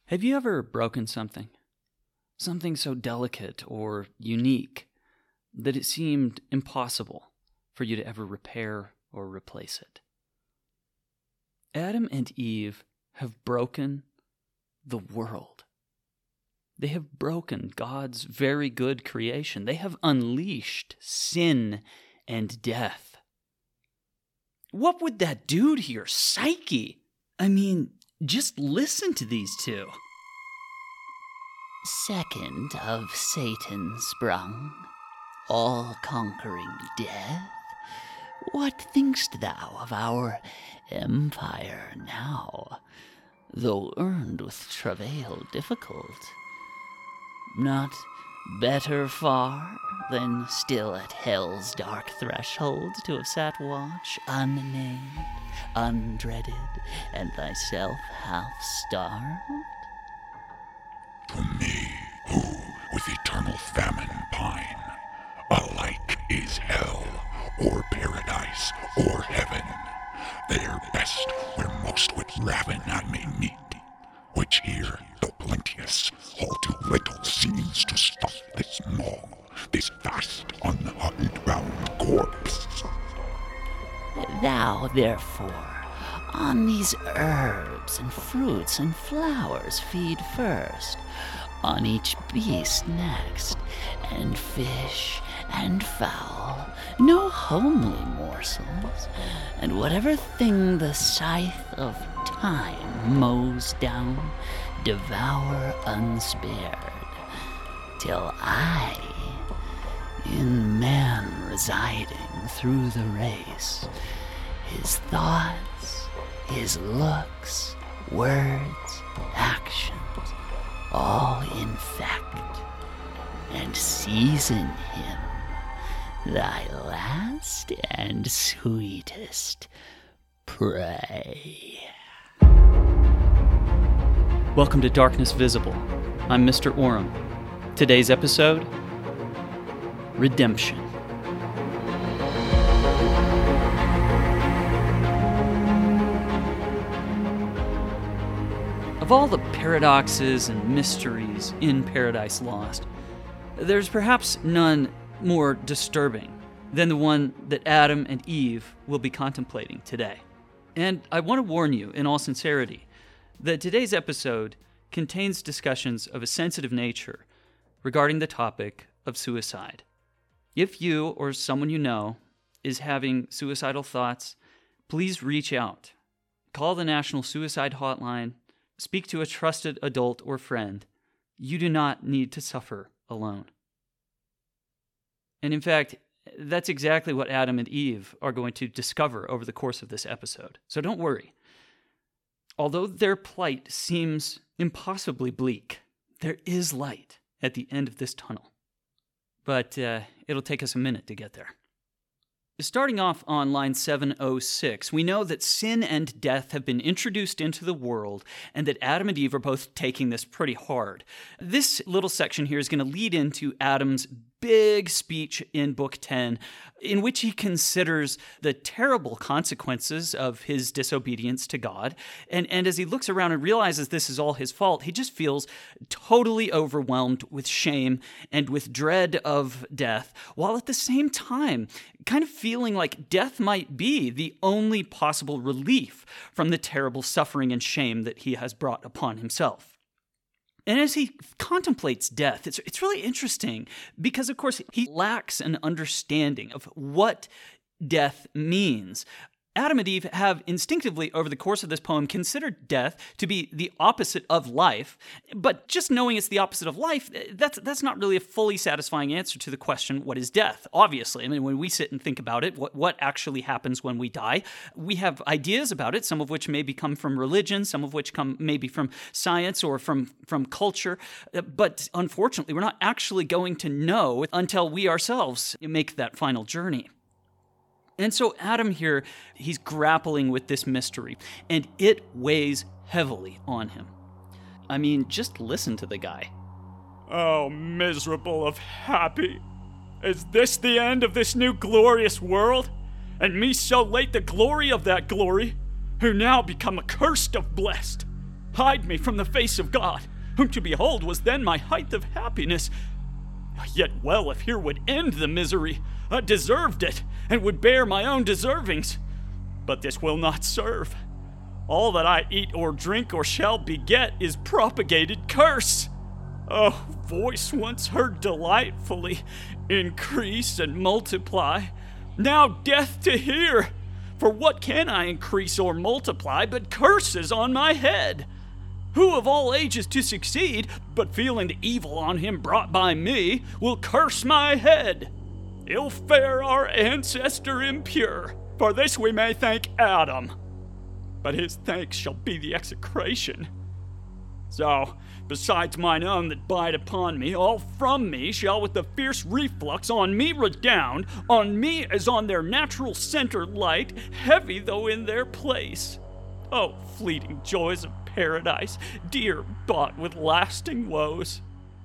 Have you ever broken something? Something so delicate or unique that it seemed impossible for you to ever repair or replace it? Adam and Eve have broken the world. They have broken God's very good creation. They have unleashed sin and death. What would that do to your psyche? I mean, just listen to these two. Second of Satan sprung, all-conquering death. What think'st thou of our empire now, though earned with travail difficult? Not better far than still at hell's dark threshold to have sat watch, unnamed, undreaded, and thyself half-starved? To me, who with eternal famine pine, alike is hell, or paradise, or heaven. There best, where most with ravin I may meet, which here, though plenteous, all too little seems to stuff this maw, this vast, unhide-bound corpse. Thou, therefore, on these herbs and fruits and flowers feed first, on each beast next, and fish and fowl, no homely morsels, and whatever thing the scythe of time mows down, devour unspared, till I, in man residing through the race, his thoughts, his looks, words, actions, all infect, and season him, thy last and sweetest prey. Welcome to Darkness Visible. I'm Mr. Oram. Today's episode, Redemption. Of all the paradoxes and mysteries in Paradise Lost, there's perhaps none more disturbing than the one that Adam and Eve will be contemplating today. And I want to warn you, in all sincerity, that today's episode contains discussions of a sensitive nature regarding the topic of suicide. If you or someone you know is having suicidal thoughts, please reach out. Call the National Suicide Hotline. Speak to a trusted adult or friend. You do not need to suffer alone. And in fact, that's exactly what Adam and Eve are going to discover over the course of this episode. So don't worry. Although their plight seems impossibly bleak, there is light at the end of this tunnel. But it'll take us a minute to get there. Starting off on line 706, we know that sin and death have been introduced into the world and that Adam and Eve are both taking this pretty hard. This little section here is going to lead into Adam's big speech in Book 10, in which he considers the terrible consequences of his disobedience to God. And as he looks around and realizes this is all his fault, he just feels totally overwhelmed with shame and with dread of death, while at the same time kind of feeling like death might be the only possible relief from the terrible suffering and shame that he has brought upon himself. And as he contemplates death, it's really interesting because, of course, he lacks an understanding of what death means. Adam and Eve have instinctively, over the course of this poem, considered death to be the opposite of life. But just knowing it's the opposite of life, that's not really a fully satisfying answer to the question, what is death? Obviously, I mean, when we sit and think about it, what actually happens when we die, we have ideas about it, some of which maybe come from religion, some of which come maybe from science or from culture. But unfortunately, we're not actually going to know until we ourselves make that final journey. And so Adam here, he's grappling with this mystery, and it weighs heavily on him. I mean, just listen to the guy. Oh, miserable of happy. Is this the end of this new glorious world? And me so late the glory of that glory, who now become accursed of blessed? hide me from the face of God, whom to behold was then my height of happiness. Yet well, if here would end the misery, I deserved it, and would bear my own deservings. But this will not serve. All that I eat or drink or shall beget is propagated curse. Oh, voice once heard delightfully, increase and multiply. Now death to hear. For what can I increase or multiply but curses on my head? Who of all ages to succeed, but feeling the evil on him brought by me, will curse my head? Ill fare our ancestor impure, for this we may thank Adam. But his thanks shall be the execration. So, besides mine own that bide upon me, all from me shall with the fierce reflux on me redound, on me as on their natural center light, heavy though in their place. Oh, fleeting joys of paradise, dear bought with lasting woes.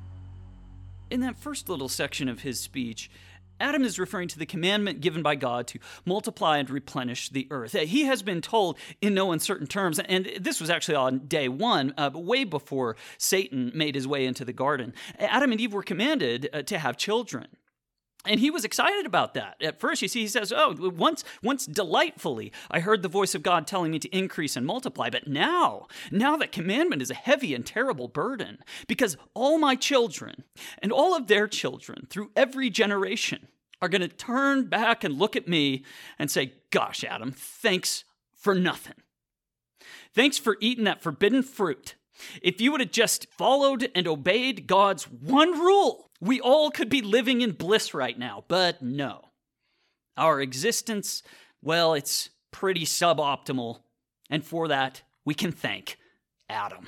In that first little section of his speech, Adam is referring to the commandment given by God to multiply and replenish the earth. He has been told in no uncertain terms, and this was actually on day one, but way before Satan made his way into the garden. Adam and Eve were commanded to have children. And he was excited about that. At first, you see, he says, once delightfully, I heard the voice of God telling me to increase and multiply. But now that commandment is a heavy and terrible burden, because all my children and all of their children through every generation are going to turn back and look at me and say, gosh, Adam, thanks for nothing. Thanks for eating that forbidden fruit. If you would have just followed and obeyed God's one rule, we all could be living in bliss right now. But no. Our existence, well, it's pretty suboptimal. And for that, we can thank Adam.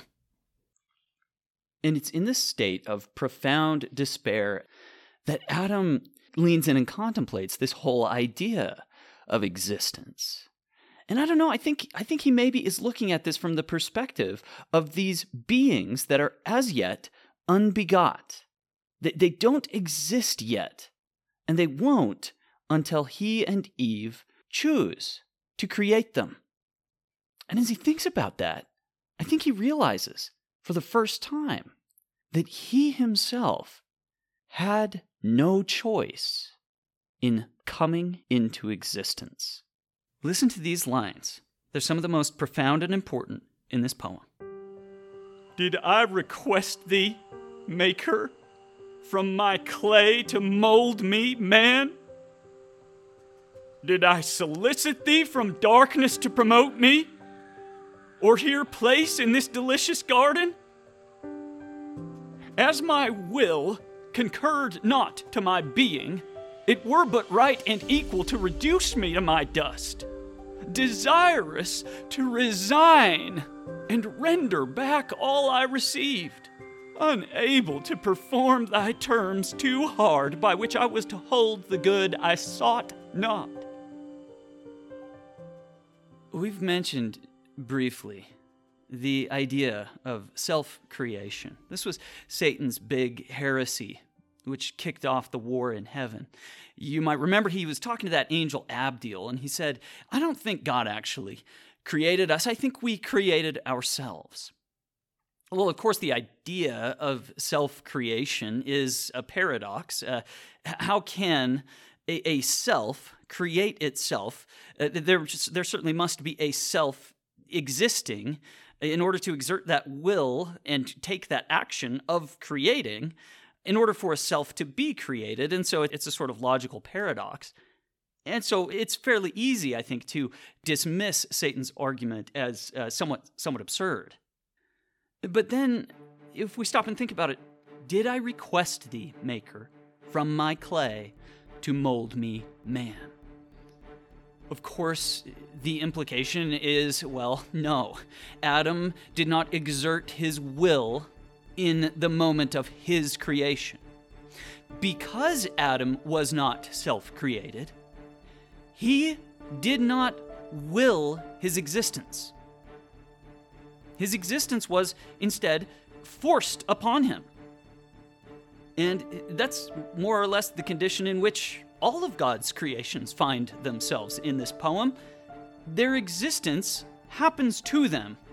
And it's in this state of profound despair that Adam leans in and contemplates this whole idea of existence. And I don't know, I think he maybe is looking at this from the perspective of these beings that are as yet unbegot. They don't exist yet, and they won't until he and Eve choose to create them. And as he thinks about that, I think he realizes for the first time that he himself had no choice in coming into existence. Listen to these lines. They're some of the most profound and important in this poem. Did I request thee, Maker, from my clay to mold me, man? Did I solicit thee from darkness to promote me, or here place in this delicious garden? As my will concurred not to my being, it were but right and equal to reduce me to my dust, desirous to resign and render back all I received, unable to perform thy terms too hard, by which I was to hold the good I sought not. We've mentioned briefly the idea of self-creation. This was Satan's big heresy, which kicked off the war in heaven. You might remember he was talking to that angel Abdiel, and he said, I don't think God actually created us. I think we created ourselves. Well, of course, the idea of self-creation is a paradox. How can a self create itself? There certainly must be a self existing in order to exert that will and take that action of creating in order for a self to be created. And so it's a sort of logical paradox. And so it's fairly easy, I think, to dismiss Satan's argument as somewhat absurd. But then, if we stop and think about it, did I request thee, Maker, from my clay to mold me man? Of course, the implication is, well, no. Adam did not exert his will in the moment of his creation. Because Adam was not self-created, he did not will his existence. His existence was instead forced upon him. And that's more or less the condition in which all of God's creations find themselves in this poem. Their existence happens to them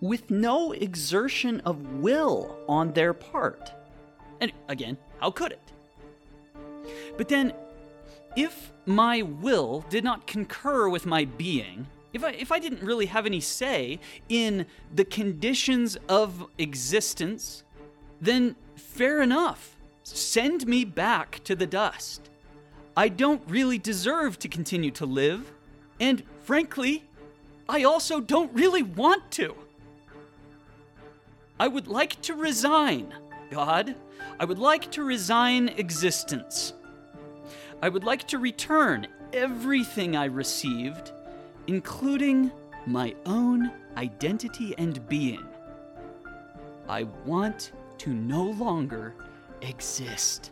with no exertion of will on their part. And again, how could it? But then, if my will did not concur with my being, if I didn't really have any say in the conditions of existence, then fair enough. Send me back to the dust. I don't really deserve to continue to live, and frankly, I also don't really want to. I would like to resign, God. I would like to resign existence. I would like to return everything I received, including my own identity and being. I want to no longer exist.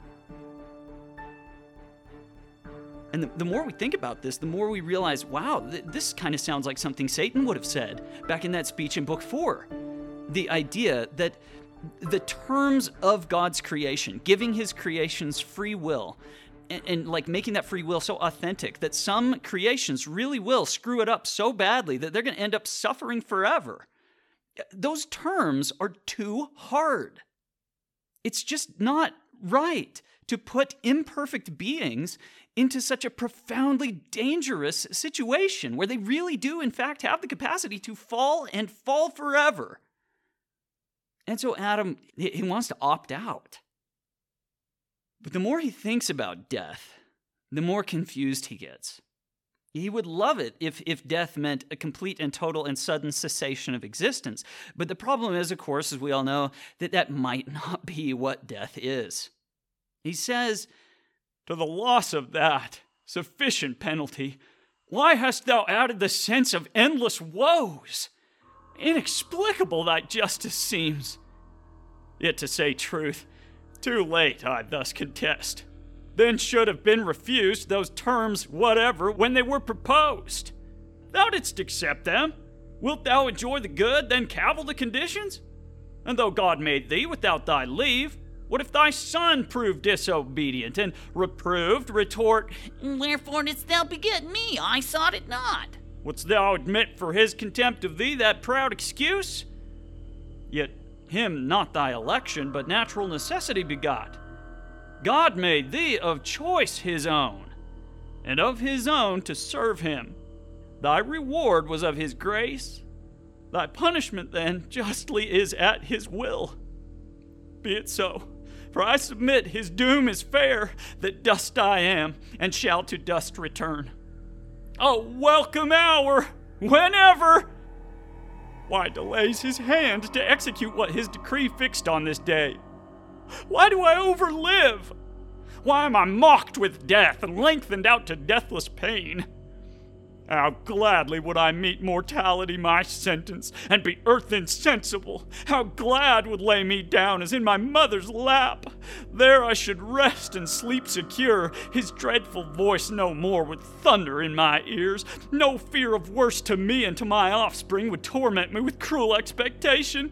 And the more we think about this, the more we realize, wow, this kind of sounds like something Satan would have said back in that speech in Book 4. The idea that the terms of God's creation, giving his creations free will, and like making that free will so authentic that some creations really will screw it up so badly that they're going to end up suffering forever. Those terms are too hard. It's just not right to put imperfect beings into such a profoundly dangerous situation where they really do, in fact, have the capacity to fall and fall forever. And so Adam, he wants to opt out. But the more he thinks about death, the more confused he gets. He would love it if death meant a complete and total and sudden cessation of existence. But the problem is, of course, as we all know, that might not be what death is. He says, "To the loss of that sufficient penalty, why hast thou added the sense of endless woes? Inexplicable thy justice seems. Yet to say truth, too late I thus contest. Then should have been refused those terms whatever when they were proposed. Thou didst accept them. Wilt thou enjoy the good, then cavil the conditions? And though God made thee without thy leave, what if thy son prove disobedient, and reproved retort, Wherefore didst thou beget me? I sought it not. Wouldst thou admit for his contempt of thee that proud excuse? Yet him not thy election, but natural necessity begot. God made thee of choice his own, and of his own to serve him. Thy reward was of his grace. Thy punishment, then, justly is at his will. Be it so, for I submit his doom is fair, that dust I am, and shall to dust return. A welcome hour, whenever! Why delays his hand to execute what his decree fixed on this day? Why do I overlive? Why am I mocked with death and lengthened out to deathless pain? How gladly would I meet mortality my sentence, and be earth insensible. How glad would lay me down as in my mother's lap. There I should rest and sleep secure, his dreadful voice no more would thunder in my ears. No fear of worse to me and to my offspring would torment me with cruel expectation.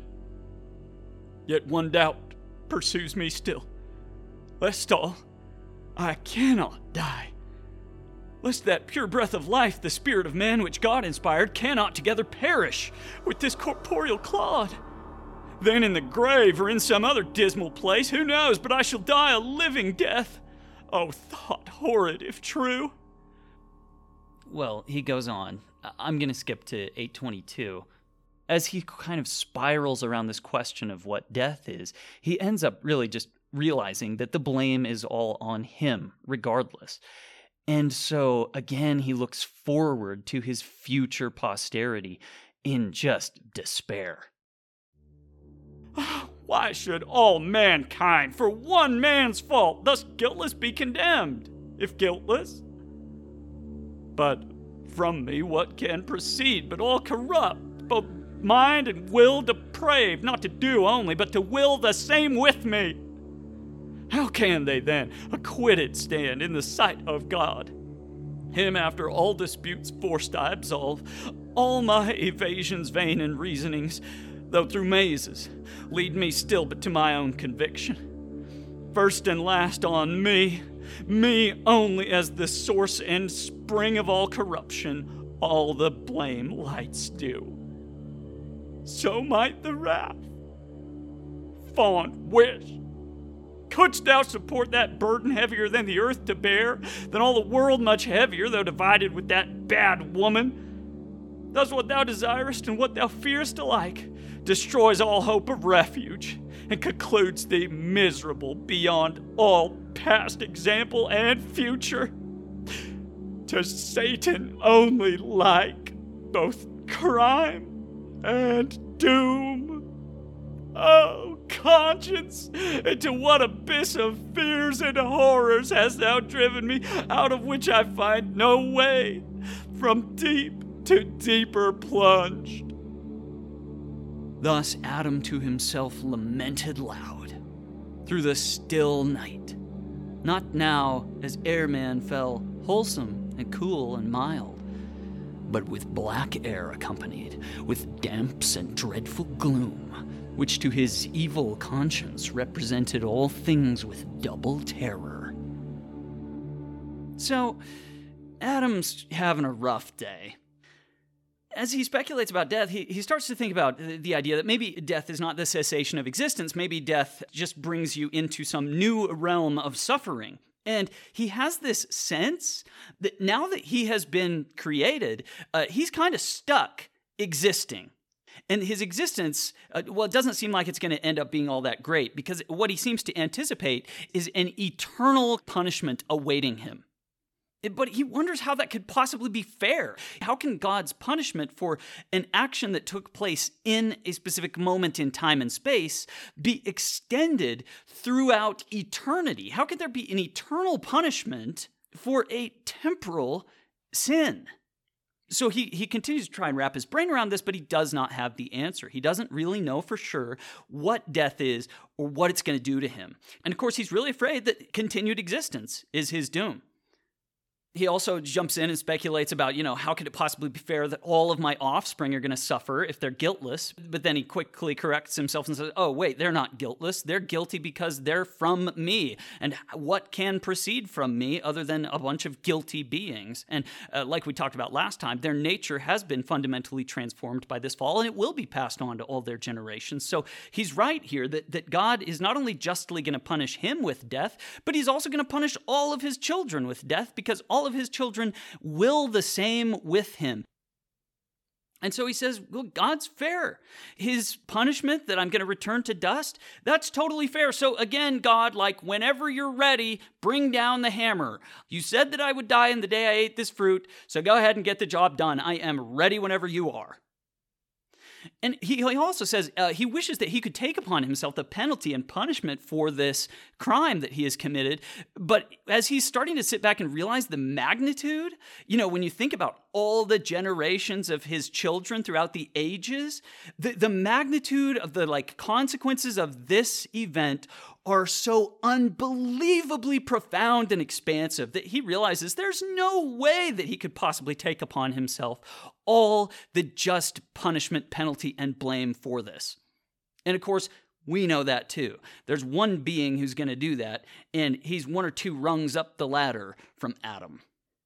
Yet one doubt pursues me still. Lest all, I cannot die. Lest that pure breath of life, the spirit of man which God inspired, cannot together perish with this corporeal clod. Then in the grave or in some other dismal place, who knows, but I shall die a living death. Oh, thought horrid if true. well, he goes on. I'm going to skip to 822. As he kind of spirals around this question of what death is, he ends up really just realizing that the blame is all on him, regardless. And so, again, he looks forward to his future posterity in just despair. Why should all mankind, for one man's fault, thus guiltless be condemned, if guiltless? But from me what can proceed but all corrupt, both mind and will depraved, not to do only, but to will the same with me? How can they then acquitted stand in the sight of God? Him after all disputes forced I absolve, all my evasions vain and reasonings, though through mazes, lead me still but to my own conviction. First and last on me only as the source and spring of all corruption, all the blame lights due. so might the wrath. Fond wish! Couldst thou support that burden heavier than the earth to bear, than all the world much heavier, though divided with that bad woman? Thus what thou desirest and what thou fearest alike destroys all hope of refuge, and concludes thee miserable beyond all past example and future. To Satan only like both crime and doom. Oh, conscience, into what abyss of fears and horrors hast thou driven me, out of which I find no way, from deep to deeper plunged. Thus Adam to himself lamented loud through the still night, not now as ere man fell wholesome and cool and mild, but with black air accompanied, with damps and dreadful gloom, which to his evil conscience represented all things with double terror. So, Adam's having a rough day. As he speculates about death, he starts to think about the idea that maybe death is not the cessation of existence. Maybe death just brings you into some new realm of suffering. And he has this sense that now that he has been created, he's kind of stuck existing. And his existence, it doesn't seem like it's going to end up being all that great, because what he seems to anticipate is an eternal punishment awaiting him. But he wonders how that could possibly be fair. How can God's punishment for an action that took place in a specific moment in time and space be extended throughout eternity? How could there be an eternal punishment for a temporal sin? So he continues to try and wrap his brain around this, but he does not have the answer. He doesn't really know for sure what death is or what it's going to do to him. And of course, he's really afraid that continued existence is his doom. He also jumps in and speculates about, how could it possibly be fair that all of my offspring are going to suffer if they're guiltless? But then he quickly corrects himself and says, oh, wait, they're not guiltless. They're guilty because they're from me. And what can proceed from me other than a bunch of guilty beings? And like we talked about last time, their nature has been fundamentally transformed by this fall, and it will be passed on to all their generations. So he's right here that God is not only justly going to punish him with death, but he's also going to punish all of his children with death, because all of his children will the same with him. And so he says, well, God's fair. His punishment that I'm going to return to dust, that's totally fair. So again, God, like whenever you're ready, bring down the hammer. You said that I would die in the day I ate this fruit, so go ahead and get the job done. I am ready whenever you are. And he also says he wishes that he could take upon himself the penalty and punishment for this crime that he has committed. But as he's starting to sit back and realize the magnitude, when you think about all the generations of his children throughout the ages, the magnitude of the consequences of this event are so unbelievably profound and expansive that he realizes there's no way that he could possibly take upon himself all the just punishment, penalty, and blame for this. And of course, we know that too. There's one being who's going to do that, and he's one or two rungs up the ladder from Adam.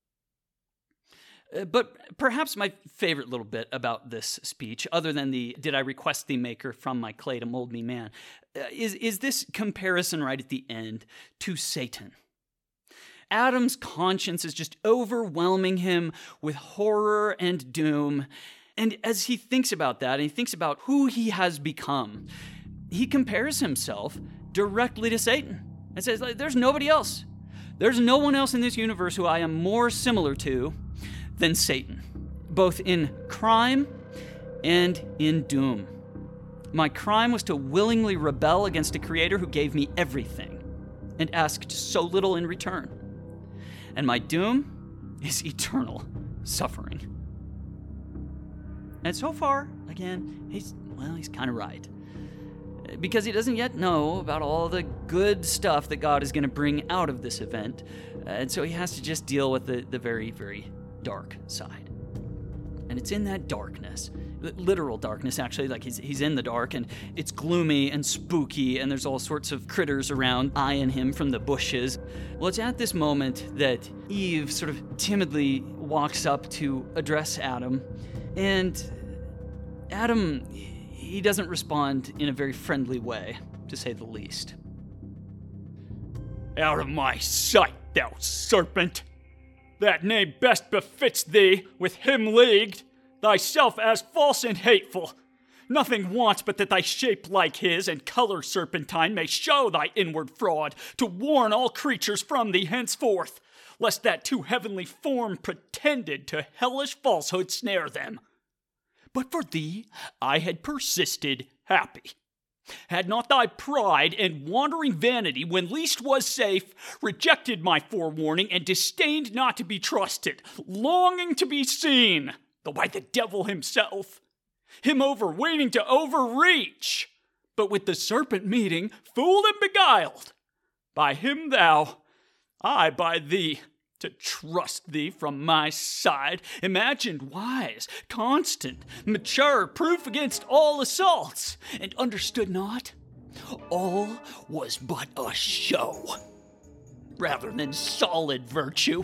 But perhaps my favorite little bit about this speech, other than the "Did I request thee, Maker, from my clay to mold me man," is this comparison right at the end to Satan. Adam's conscience is just overwhelming him with horror and doom. And as he thinks about that, and he thinks about who he has become, he compares himself directly to Satan and says, there's nobody else. There's no one else in this universe who I am more similar to than Satan, both in crime and in doom. My crime was to willingly rebel against a creator who gave me everything and asked so little in return. And my doom is eternal suffering. And so far, again, he's kind of right. Because he doesn't yet know about all the good stuff that God is going to bring out of this event. And so he has to just deal with the very, very dark side. And it's in that darkness, literal darkness actually, like he's in the dark and it's gloomy and spooky and there's all sorts of critters around eyeing him from the bushes. Well, it's at this moment that Eve sort of timidly walks up to address Adam. And Adam, he doesn't respond in a very friendly way, to say the least. Out of my sight, thou serpent! That name best befits thee, with him leagued, thyself as false and hateful. Nothing wants but that thy shape like his and color serpentine may show thy inward fraud, to warn all creatures from thee henceforth, lest that too heavenly form pretended to hellish falsehood snare them. But for thee I had persisted happy. Had not thy pride and wandering vanity, when least was safe, rejected my forewarning and disdained not to be trusted, longing to be seen, though by the devil himself, him overweening to overreach, but with the serpent meeting, fooled and beguiled. By him thou, I by thee, to trust thee from my side, imagined wise, constant, mature, proof against all assaults, and understood not, all was but a show, rather than solid virtue,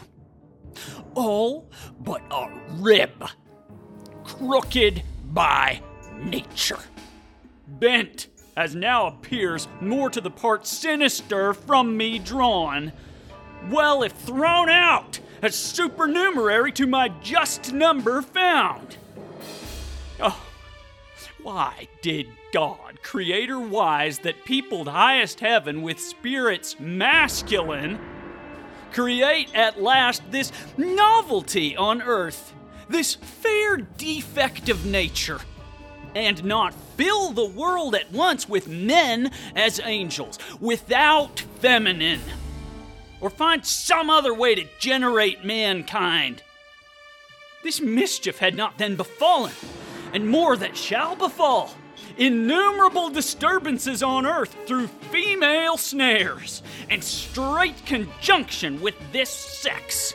all but a rib, crooked by nature, bent, as now appears, more to the part sinister from me drawn, well, if thrown out, as supernumerary to my just number found. Oh, why did God, creator wise, that peopled highest heaven with spirits masculine, create at last this novelty on earth, this fair defect of nature, and not fill the world at once with men as angels, without feminine? Or find some other way to generate mankind. This mischief had not then befallen, and more that shall befall. Innumerable disturbances on earth through female snares, and straight conjunction with this sex.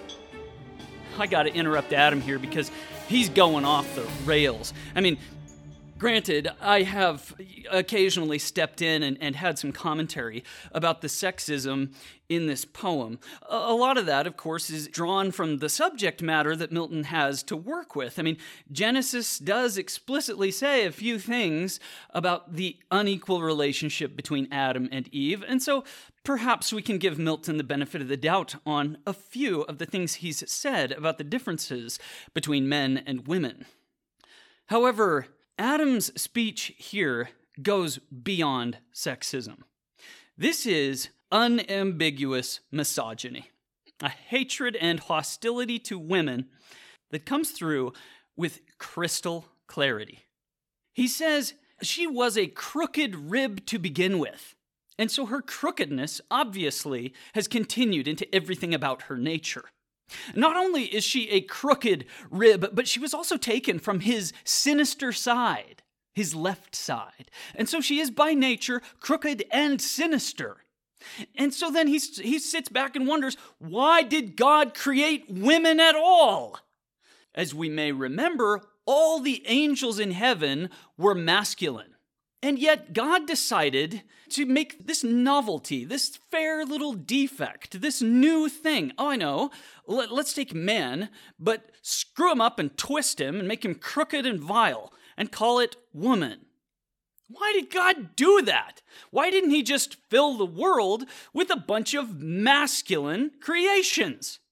I gotta interrupt Adam here because he's going off the rails. I mean, granted, I have occasionally stepped in and had some commentary about the sexism in this poem. A lot of that, of course, is drawn from the subject matter that Milton has to work with. I mean, Genesis does explicitly say a few things about the unequal relationship between Adam and Eve, and so perhaps we can give Milton the benefit of the doubt on a few of the things he's said about the differences between men and women. However, Adam's speech here goes beyond sexism. This is unambiguous misogyny, a hatred and hostility to women that comes through with crystal clarity. He says she was a crooked rib to begin with, and so her crookedness obviously has continued into everything about her nature. Not only is she a crooked rib, but she was also taken from his sinister side, his left side. And so she is by nature crooked and sinister. And so then he sits back and wonders, why did God create women at all? As we may remember, all the angels in heaven were masculine. And yet God decided to make this novelty, this fair little defect, this new thing. Oh, I know, let's take man, but screw him up and twist him and make him crooked and vile and call it woman. Why did God do that? Why didn't he just fill the world with a bunch of masculine creations?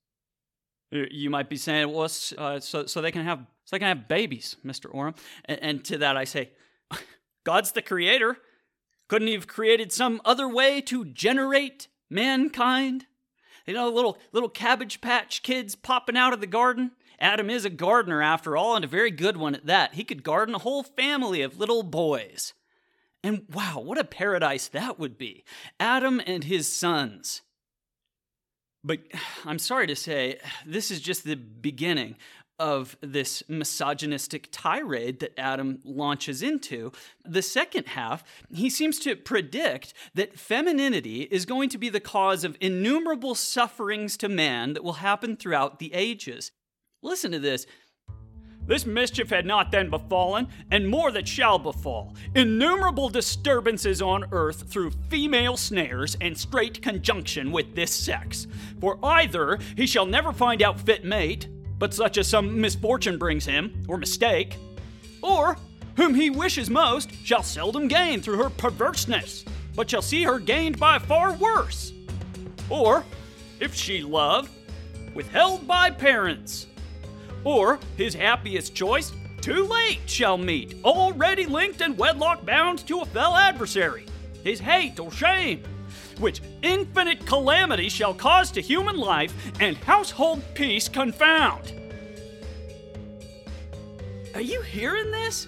You might be saying, well, so they can have babies, Mr. Oram. And to that I say, God's the creator. Couldn't he have created some other way to generate mankind? You know, little Cabbage Patch Kids popping out of the garden? Adam is a gardener after all, and a very good one at that. He could garden a whole family of little boys. And wow, what a paradise that would be. Adam and his sons. But I'm sorry to say, this is just the beginning of this misogynistic tirade that Adam launches into. The second half, he seems to predict that femininity is going to be the cause of innumerable sufferings to man that will happen throughout the ages. Listen to this. This mischief had not then befallen, and more that shall befall. Innumerable disturbances on earth through female snares and straight conjunction with this sex. For either he shall never find out fit mate, but such as some misfortune brings him, or mistake, or whom he wishes most, shall seldom gain through her perverseness, but shall see her gained by far worse. Or, if she love, withheld by parents. Or, his happiest choice, too late shall meet, already linked and wedlock bound to a fell adversary, his hate or shame, which infinite calamity shall cause to human life and household peace confound. Are you hearing this?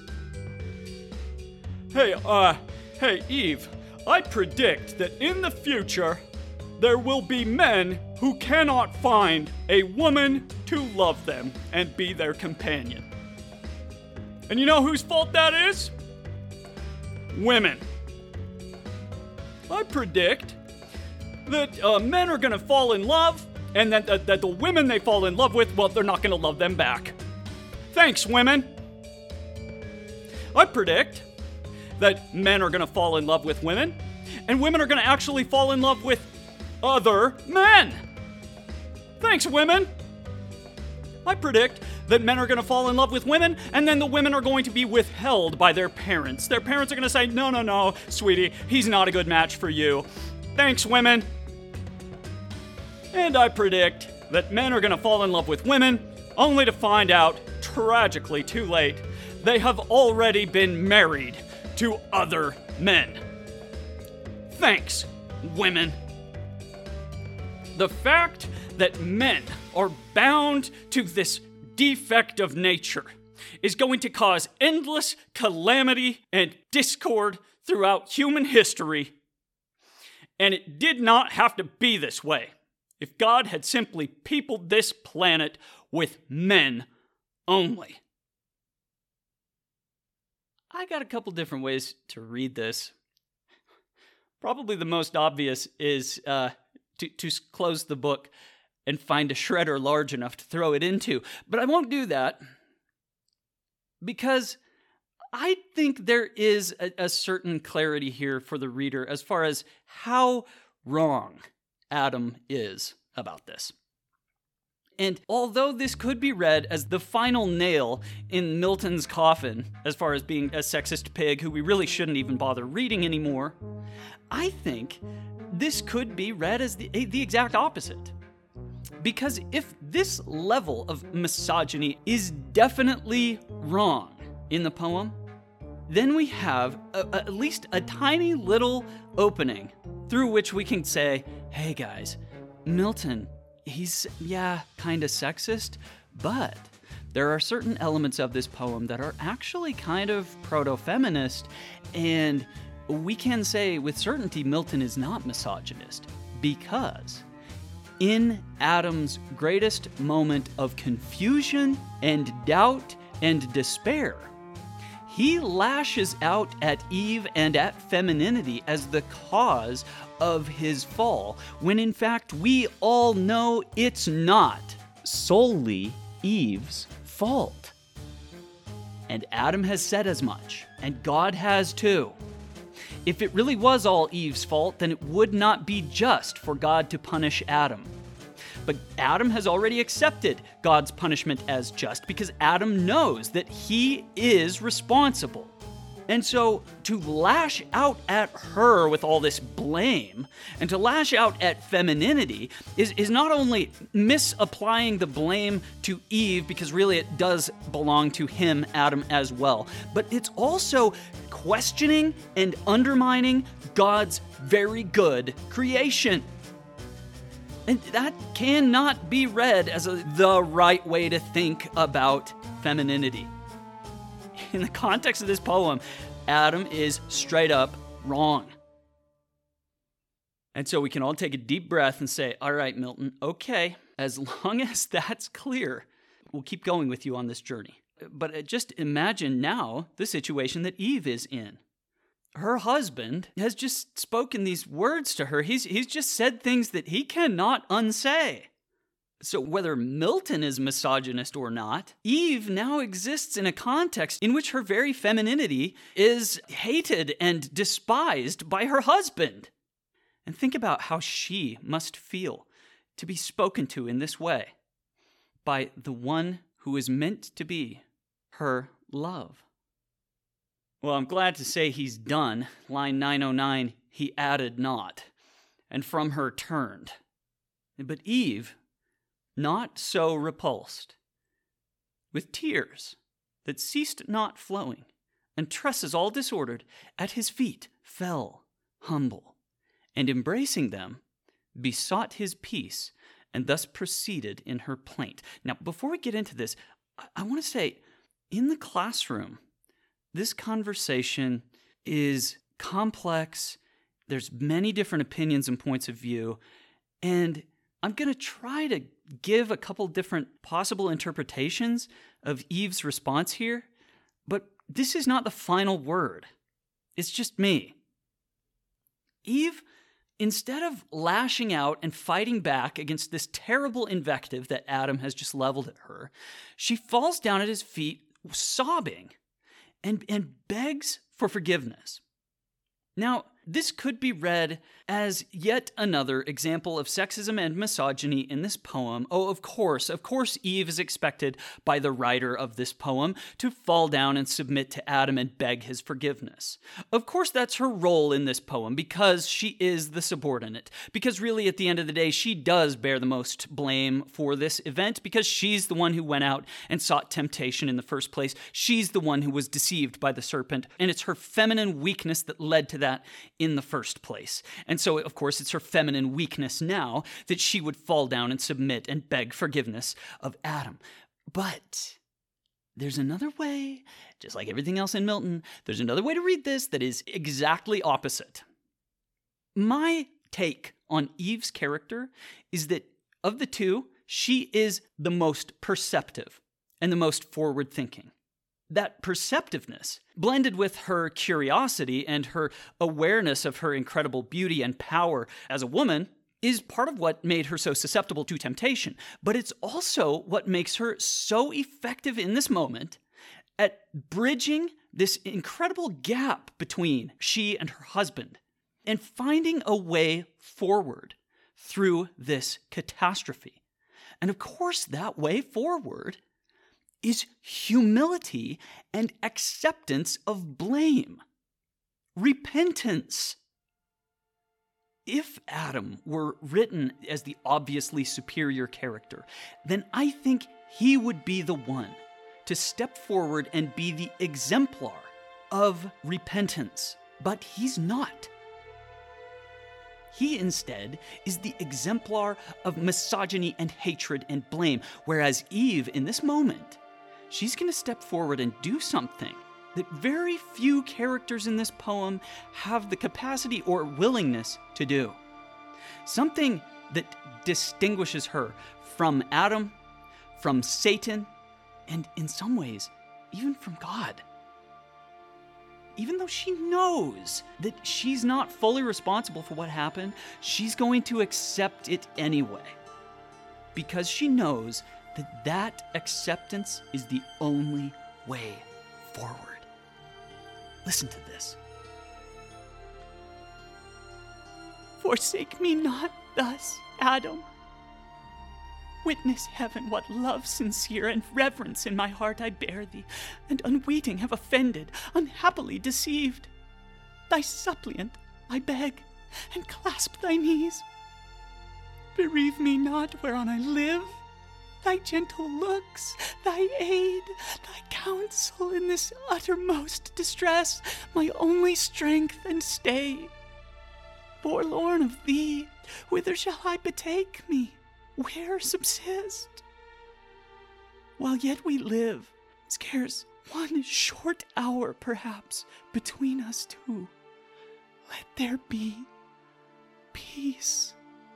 Hey, Eve, I predict that in the future, there will be men who cannot find a woman to love them and be their companion. And you know whose fault that is? Women. I predict that men are going to fall in love, and that the women they fall in love with, well, they're not going to love them back. Thanks, women. I predict that men are going to fall in love with women, and women are going to actually fall in love with other men. Thanks, women. I predict that men are going to fall in love with women, and then the women are going to be withheld by their parents. Their parents are going to say, no, sweetie, he's not a good match for you. Thanks, women. And I predict that men are going to fall in love with women, only to find out, tragically too late, they have already been married to other men. Thanks, women. The fact that men are bound to this defect of nature is going to cause endless calamity and discord throughout human history. And it did not have to be this way if God had simply peopled this planet with men only. I got a couple different ways to read this. Probably the most obvious is to close the book and find a shredder large enough to throw it into. But I won't do that because I think there is a certain clarity here for the reader as far as how wrong Adam is about this. And although this could be read as the final nail in Milton's coffin, as far as being a sexist pig who we really shouldn't even bother reading anymore, I think this could be read as the exact opposite. Because if this level of misogyny is definitely wrong in the poem, then we have at least a tiny little opening through which we can say, hey guys, Milton, he's, kind of sexist, but there are certain elements of this poem that are actually kind of proto-feminist, and we can say with certainty Milton is not misogynist, because in Adam's greatest moment of confusion and doubt and despair, he lashes out at Eve and at femininity as the cause of his fall, when in fact we all know it's not solely Eve's fault. And Adam has said as much, and God has too. If it really was all Eve's fault, then it would not be just for God to punish Adam. But Adam has already accepted God's punishment as just because Adam knows that he is responsible. And so to lash out at her with all this blame and to lash out at femininity is not only misapplying the blame to Eve, because really it does belong to him, Adam, as well, but it's also questioning and undermining God's very good creation. And that cannot be read as the right way to think about femininity. In the context of this poem, Adam is straight up wrong. And so we can all take a deep breath and say, all right, Milton, okay, as long as that's clear, we'll keep going with you on this journey. But just imagine now the situation that Eve is in. Her husband has just spoken these words to her. He's just said things that he cannot unsay. So whether Milton is misogynist or not, Eve now exists in a context in which her very femininity is hated and despised by her husband. And think about how she must feel to be spoken to in this way by the one who is meant to be her love. Well, I'm glad to say he's done. Line 909, he added not, and from her turned. But Eve, not so repulsed, with tears that ceased not flowing, and tresses all disordered, at his feet fell humble, and embracing them, besought his peace, and thus proceeded in her plaint. Now, before we get into this, I want to say, in the classroom, this conversation is complex. There's many different opinions and points of view, and I'm going to try to give a couple different possible interpretations of Eve's response here, but this is not the final word. It's just me. Eve, instead of lashing out and fighting back against this terrible invective that Adam has just leveled at her, she falls down at his feet sobbing and begs for forgiveness. Now, this could be read as yet another example of sexism and misogyny in this poem. Oh, of course, Eve is expected by the writer of this poem to fall down and submit to Adam and beg his forgiveness. Of course, that's her role in this poem because she is the subordinate. Because really, at the end of the day, she does bear the most blame for this event because she's the one who went out and sought temptation in the first place. She's the one who was deceived by the serpent, and it's her feminine weakness that led to that in the first place. And so, of course, it's her feminine weakness now that she would fall down and submit and beg forgiveness of Adam. But there's another way, just like everything else in Milton, there's another way to read this that is exactly opposite. My take on Eve's character is that of the two, she is the most perceptive and the most forward-thinking. That perceptiveness, blended with her curiosity and her awareness of her incredible beauty and power as a woman, is part of what made her so susceptible to temptation. But it's also what makes her so effective in this moment at bridging this incredible gap between she and her husband and finding a way forward through this catastrophe. And of course, that way forward is humility and acceptance of blame. Repentance. If Adam were written as the obviously superior character, then I think he would be the one to step forward and be the exemplar of repentance. But he's not. He instead is the exemplar of misogyny and hatred and blame, whereas Eve, in this moment, she's going to step forward and do something that very few characters in this poem have the capacity or willingness to do. Something that distinguishes her from Adam, from Satan, and in some ways, even from God. Even though she knows that she's not fully responsible for what happened, she's going to accept it anyway. Because she knows that acceptance is the only way forward. Listen to this. Forsake me not thus, Adam. Witness heaven what love sincere and reverence in my heart I bear thee, and unweeting have offended, unhappily deceived. Thy suppliant I beg, and clasp thy knees. Bereave me not whereon I live, thy gentle looks, thy aid, thy counsel in this uttermost distress, my only strength and stay. Forlorn of thee, whither shall I betake me? Where subsist? While yet we live, scarce one short hour perhaps between us two, let there be peace.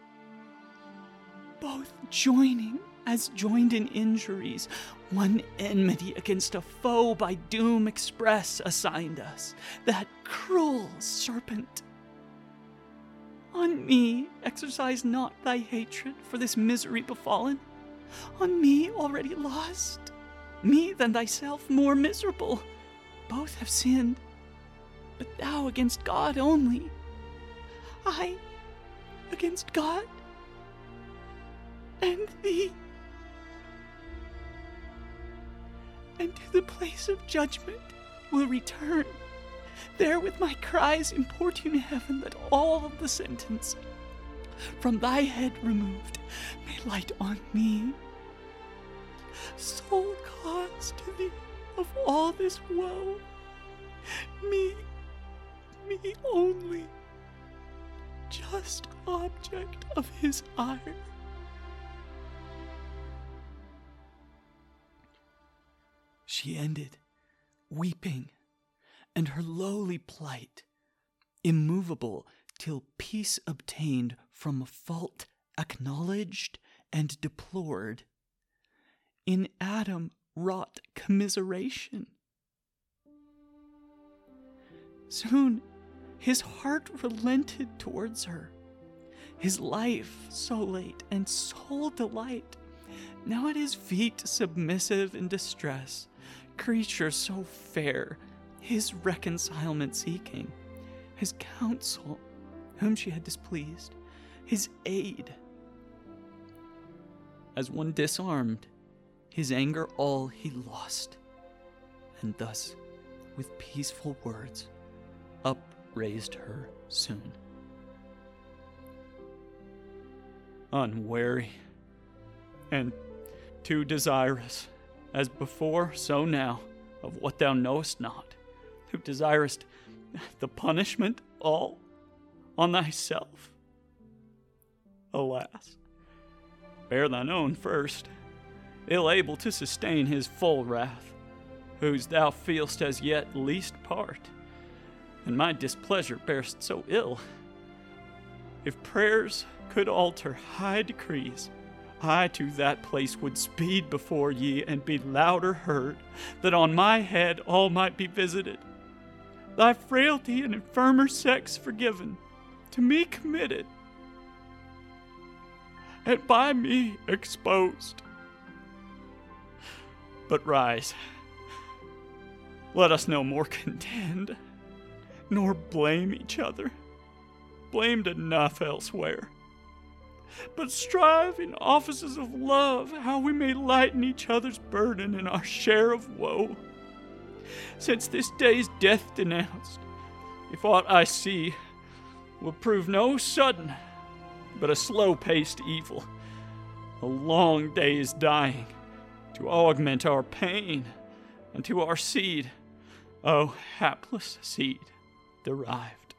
Both joining as joined in injuries, one enmity against a foe by doom express assigned us, that cruel serpent. On me exercise not thy hatred for this misery befallen. On me already lost, me than thyself more miserable. Both have sinned, but thou against God only. I against God and thee. And to the place of judgment will return There with my cries importune heaven, that all the sentence from thy head removed may light on me. Sole cause to thee of all this woe, me only, just object of his ire. She ended, weeping, and her lowly plight, immovable till peace obtained from a fault acknowledged and deplored, in Adam wrought commiseration. Soon his heart relented towards her, his life so late and sole delight, now at his feet submissive in distress, creature so fair, his reconcilement seeking, his counsel, whom she had displeased, his aid. As one disarmed, his anger all he lost, and thus, with peaceful words, upraised her soon. Unwary, and too desirous, as before, so now, of what thou knowest not, who desirest the punishment all on thyself. Alas, bear thine own first, ill able to sustain his full wrath, whose thou feelst as yet least part, and my displeasure bearst so ill. If prayers could alter high decrees, I to that place would speed before ye, and be louder heard, that on my head all might be visited. Thy frailty and infirmer sex forgiven, to me committed, and by me exposed. But rise, let us no more contend, nor blame each other, blamed enough elsewhere, but strive in offices of love how we may lighten each other's burden and our share of woe. Since this day's death denounced, if aught I see, will prove no sudden, but a slow-paced evil, a long day's dying, to augment our pain, and to our seed, O hapless seed, derived.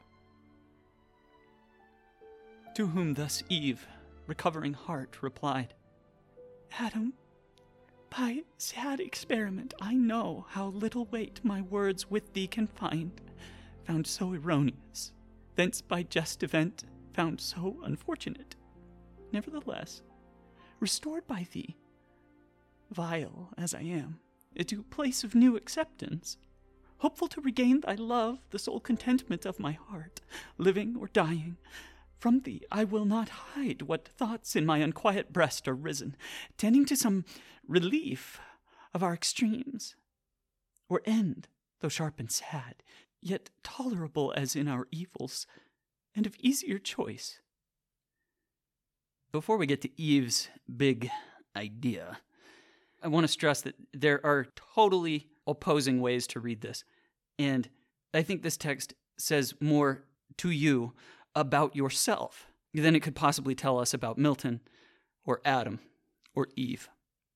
To whom thus Eve, recovering heart, replied, Adam, by sad experiment I know how little weight my words with thee can find, found so erroneous, thence by just event found so unfortunate. Nevertheless, restored by thee, vile as I am, to place of new acceptance, hopeful to regain thy love, the sole contentment of my heart, living or dying, from thee I will not hide what thoughts in my unquiet breast are risen, tending to some relief of our extremes, or end, though sharp and sad, yet tolerable as in our evils, and of easier choice. Before we get to Eve's big idea, I want to stress that there are totally opposing ways to read this, and I think this text says more to you about yourself than it could possibly tell us about Milton or Adam or Eve.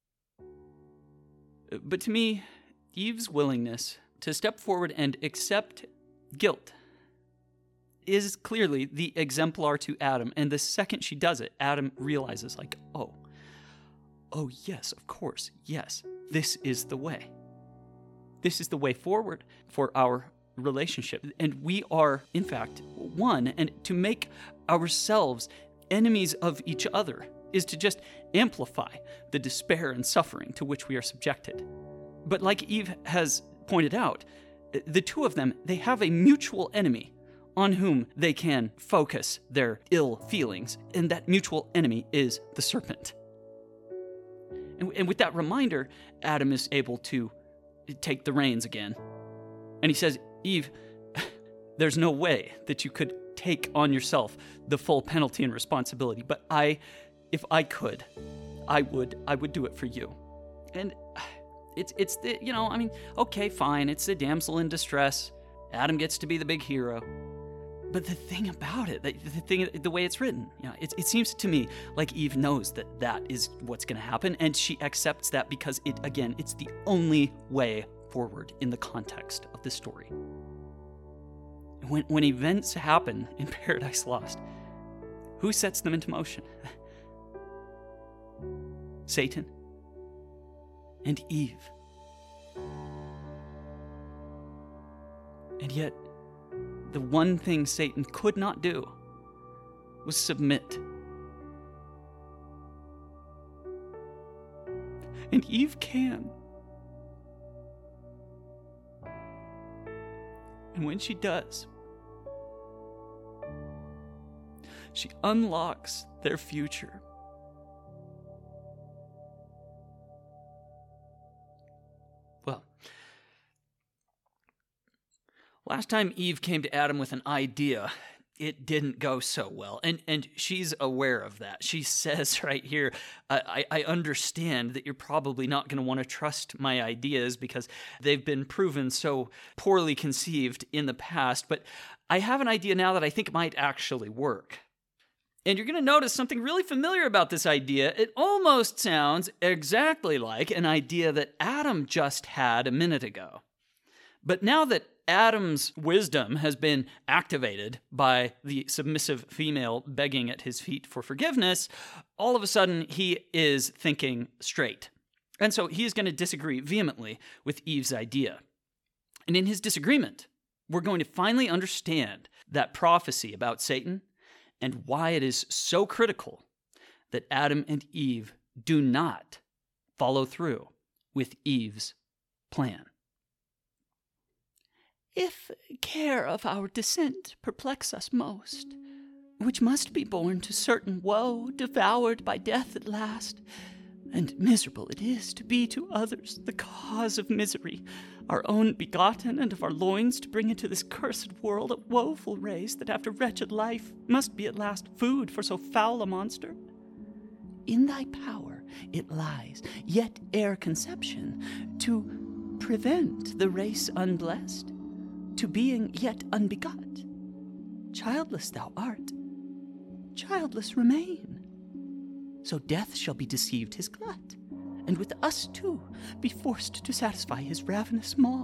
But to me, Eve's willingness to step forward and accept guilt is clearly the exemplar to Adam, and the second she does it, Adam realizes, like, oh yes, of course, yes, this is the way. This is the way forward for our relationship. And we are, in fact, one. And to make ourselves enemies of each other is to just amplify the despair and suffering to which we are subjected. But like Eve has pointed out, the two of them, they have a mutual enemy on whom they can focus their ill feelings. And that mutual enemy is the serpent. And with that reminder, Adam is able to take the reins again. And he says, Eve, there's no way that you could take on yourself the full penalty and responsibility, but if I could, I would do it for you. And it's the, okay, fine, it's the damsel in distress. Adam gets to be the big hero. But the thing about it, the way it's written, it seems to me like Eve knows that is what's going to happen, and she accepts that because it's the only way forward in the context of the story. When events happen in Paradise Lost, who sets them into motion? Satan and Eve. And yet, the one thing Satan could not do was submit. And Eve can. And when she does, she unlocks their future. Well, last time Eve came to Adam with an idea, it didn't go so well. And she's aware of that. She says right here, I understand that you're probably not going to want to trust my ideas because they've been proven so poorly conceived in the past, but I have an idea now that I think might actually work. And you're going to notice something really familiar about this idea. It almost sounds exactly like an idea that Adam just had a minute ago. But now that Adam's wisdom has been activated by the submissive female begging at his feet for forgiveness, all of a sudden he is thinking straight. And so he's going to disagree vehemently with Eve's idea. And in his disagreement, we're going to finally understand that prophecy about Satan and why it is so critical that Adam and Eve do not follow through with Eve's plan. If care of our descent perplex us most, which must be born to certain woe, devoured by death at last, and miserable it is to be to others the cause of misery, our own begotten, and of our loins to bring into this cursed world a woeful race that after wretched life must be at last food for so foul a monster. In thy power it lies, yet ere conception, to prevent the race unblessed, to being yet unbegot. Childless thou art, childless remain. So death shall be deceived his glut, and with us too be forced to satisfy his ravenous maw.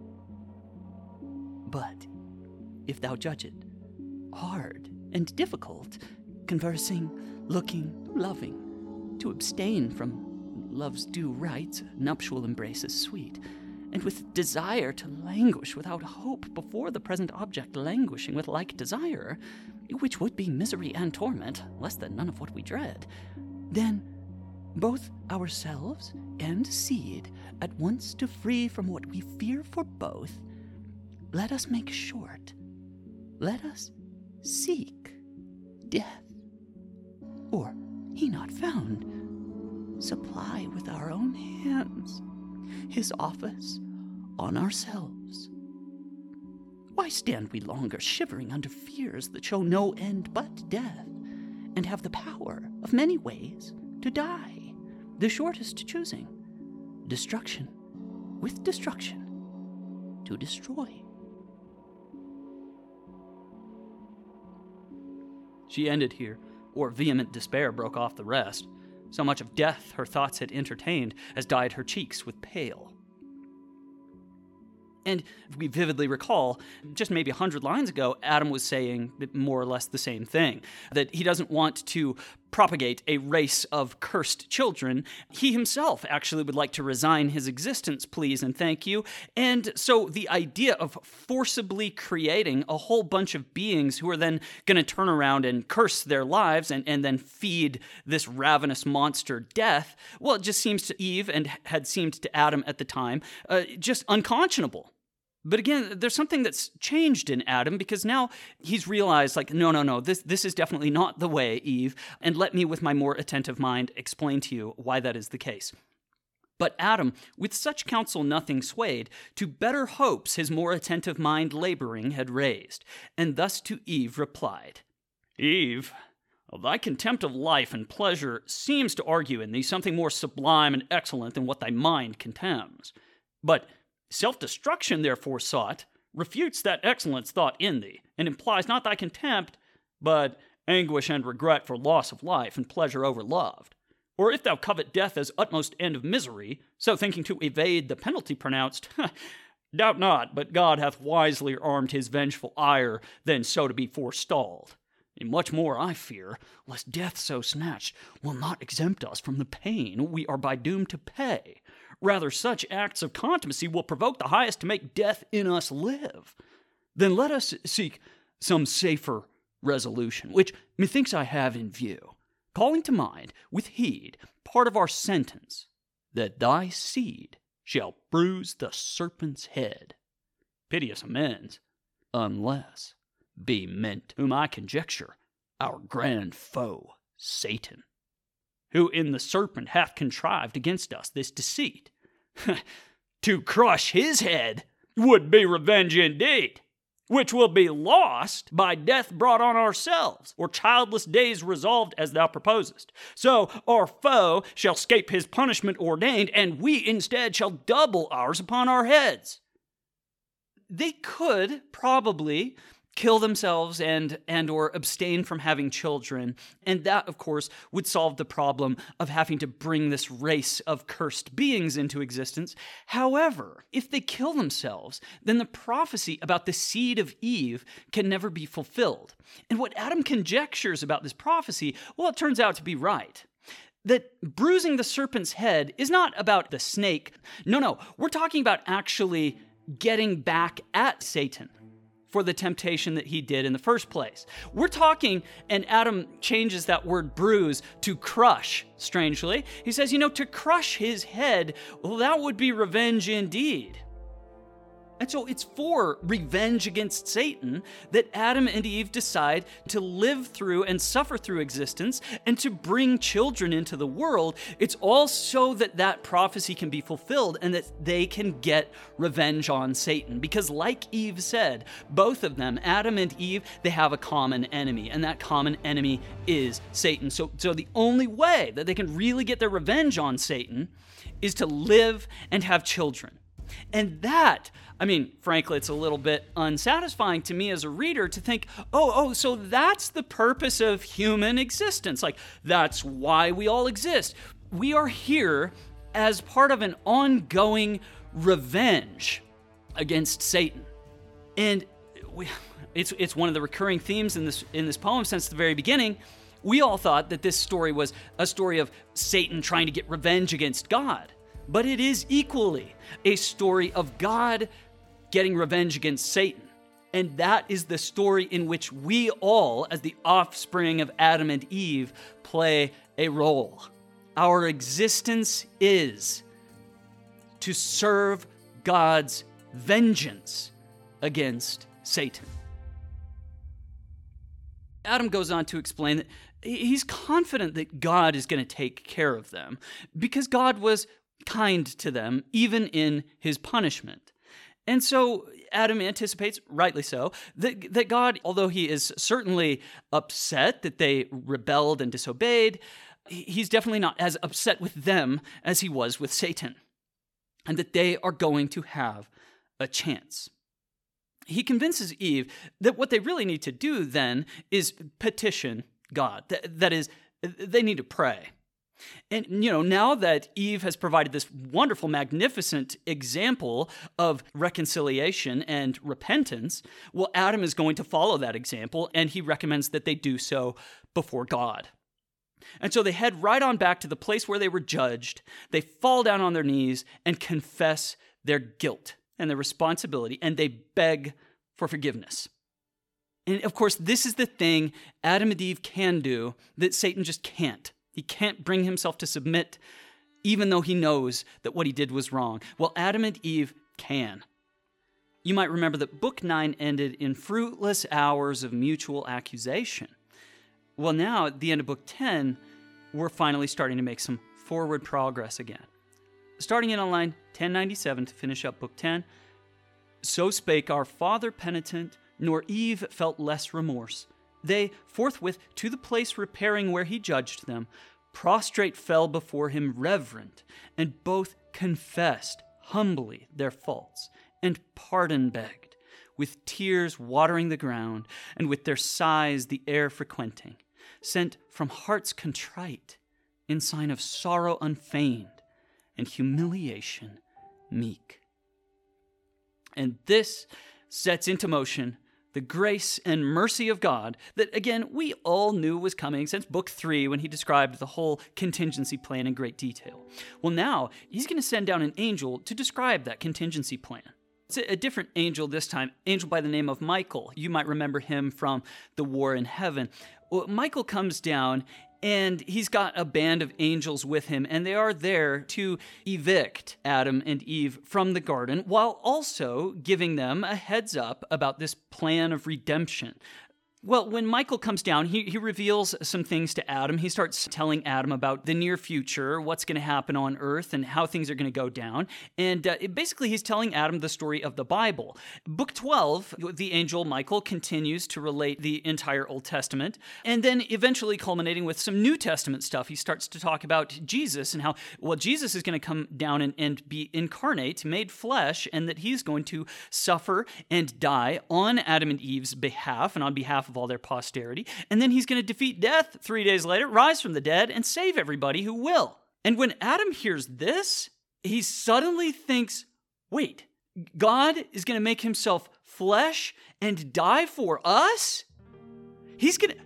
But if thou judge it hard and difficult, conversing, looking, loving, to abstain from love's due rites, nuptial embraces sweet, and with desire to languish without hope before the present object languishing with like desire, which would be misery and torment, less than none of what we dread, then both ourselves and seed at once to free from what we fear for both, let us make short, let us seek death, or he not found, supply with our own hands his office on ourselves. Why stand we longer shivering under fears that show no end but death, and have the power of many ways to die, the shortest choosing, destruction with destruction to destroy? She ended here, or vehement despair broke off the rest. So much of death her thoughts had entertained as dyed her cheeks with pale. And we vividly recall, just maybe 100 lines ago, Adam was saying more or less the same thing, that he doesn't want to propagate a race of cursed children. He himself actually would like to resign his existence, please and thank you. And so the idea of forcibly creating a whole bunch of beings who are then going to turn around and curse their lives and then feed this ravenous monster death, well, it just seems to Eve, and had seemed to Adam at the time, just unconscionable. But again, there's something that's changed in Adam, because now he's realized, no, this is definitely not the way, Eve, and let me, with my more attentive mind, explain to you why that is the case. But Adam, with such counsel nothing swayed, to better hopes his more attentive mind laboring had raised, and thus to Eve replied, Eve, thy contempt of life and pleasure seems to argue in thee something more sublime and excellent than what thy mind contemns. But self-destruction therefore sought, refutes that excellence thought in thee, and implies not thy contempt, but anguish and regret for loss of life and pleasure overloved. Or if thou covet death as utmost end of misery, so thinking to evade the penalty pronounced, doubt not, but God hath wisely armed his vengeful ire, than so to be forestalled. And much more I fear, lest death so snatched will not exempt us from the pain we are by doom to pay. Rather, such acts of contumacy will provoke the highest to make death in us live. Then let us seek some safer resolution, which methinks I have in view, calling to mind with heed part of our sentence, that thy seed shall bruise the serpent's head. Piteous amends, unless be meant whom I conjecture our grand foe, Satan, who in the serpent hath contrived against us this deceit. To crush his head would be revenge indeed, which will be lost by death brought on ourselves, or childless days resolved as thou proposest. So our foe shall scape his punishment ordained, and we instead shall double ours upon our heads. They could probably kill themselves and or abstain from having children, and that, of course, would solve the problem of having to bring this race of cursed beings into existence. However, if they kill themselves, then the prophecy about the seed of Eve can never be fulfilled. And what Adam conjectures about this prophecy, well, it turns out to be right. That bruising the serpent's head is not about the snake. No, we're talking about actually getting back at Satan for the temptation that he did in the first place. We're talking, and Adam changes that word bruise to crush, strangely. He says, to crush his head, well, that would be revenge indeed. And so it's for revenge against Satan that Adam and Eve decide to live through and suffer through existence and to bring children into the world. It's all so that that prophecy can be fulfilled and that they can get revenge on Satan. Because like Eve said, both of them, Adam and Eve, they have a common enemy, and that common enemy is Satan. So the only way that they can really get their revenge on Satan is to live and have children. And that, frankly, it's a little bit unsatisfying to me as a reader to think, so that's the purpose of human existence. Like, that's why we all exist. We are here as part of an ongoing revenge against Satan. And it's one of the recurring themes in this poem since the very beginning. We all thought that this story was a story of Satan trying to get revenge against God. But it is equally a story of God getting revenge against Satan. And that is the story in which we all, as the offspring of Adam and Eve, play a role. Our existence is to serve God's vengeance against Satan. Adam goes on to explain that he's confident that God is going to take care of them because God was kind to them, even in his punishment. And so Adam anticipates, rightly so, that God, although he is certainly upset that they rebelled and disobeyed, he's definitely not as upset with them as he was with Satan, and that they are going to have a chance. He convinces Eve that what they really need to do then is petition God. That is, they need to pray. And, now that Eve has provided this wonderful, magnificent example of reconciliation and repentance, well, Adam is going to follow that example, and he recommends that they do so before God. And so they head right on back to the place where they were judged. They fall down on their knees and confess their guilt and their responsibility, and they beg for forgiveness. And, of course, this is the thing Adam and Eve can do that Satan just can't. He can't bring himself to submit, even though he knows that what he did was wrong. Well, Adam and Eve can. You might remember that Book 9 ended in fruitless hours of mutual accusation. Well, now, at the end of Book 10, we're finally starting to make some forward progress again. Starting in on line 1097 to finish up Book 10, "So spake our father penitent, nor Eve felt less remorse. They forthwith to the place repairing where he judged them, prostrate fell before him reverent, and both confessed humbly their faults, and pardon begged, with tears watering the ground, and with their sighs the air frequenting, sent from hearts contrite, in sign of sorrow unfeigned, and humiliation meek. And this sets into motion the grace and mercy of God that, again, we all knew was coming since Book 3 when he described the whole contingency plan in great detail. Well, now he's going to send down an angel to describe that contingency plan. It's a different angel this time, angel by the name of Michael. You might remember him from the war in heaven. Well, Michael comes down, and he's got a band of angels with him, and they are there to evict Adam and Eve from the garden, while also giving them a heads up about this plan of redemption. Well, when Michael comes down, he reveals some things to Adam. He starts telling Adam about the near future, what's going to happen on earth, and how things are going to go down. And basically, he's telling Adam the story of the Bible. Book 12, the angel Michael continues to relate the entire Old Testament, and then eventually culminating with some New Testament stuff. He starts to talk about Jesus and how, well, Jesus is going to come down and be incarnate, made flesh, and that he's going to suffer and die on Adam and Eve's behalf and on behalf of all their posterity, and then he's going to defeat death 3 days later, rise from the dead, and save everybody who will. And when Adam hears this, he suddenly thinks, wait, God is going to make himself flesh and die for us? He's going